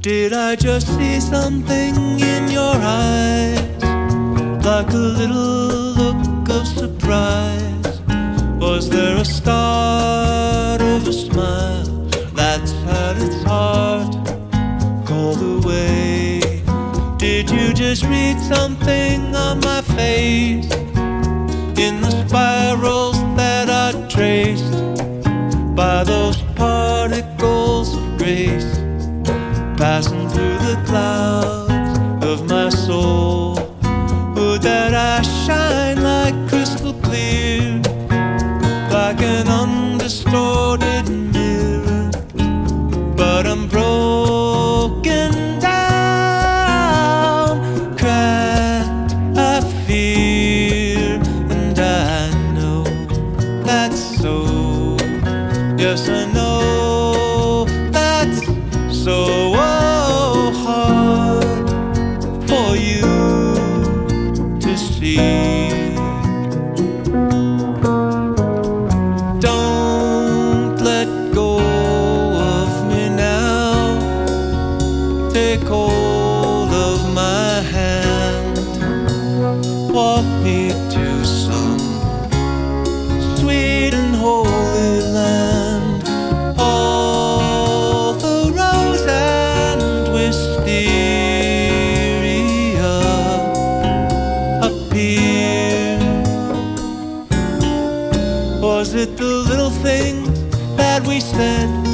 Did I just see something in your eyes, like a little look of surprise? Was there a start of a smile that's had its heart called away? Did you just read something on my face, in the spirals that I traced by those particles of grace, passing through the clouds of my soul? Would that I shine like crystal clear, like an undistorted mirror? But I'm broken down, cracked, I fear, and I know that's so. Yes, I know that's so hard for you to see. Don't let go of me now. Take hold of my hand. Walk me to some sweet and holy land. All the rose and wisteria appear. Was it the little things that we said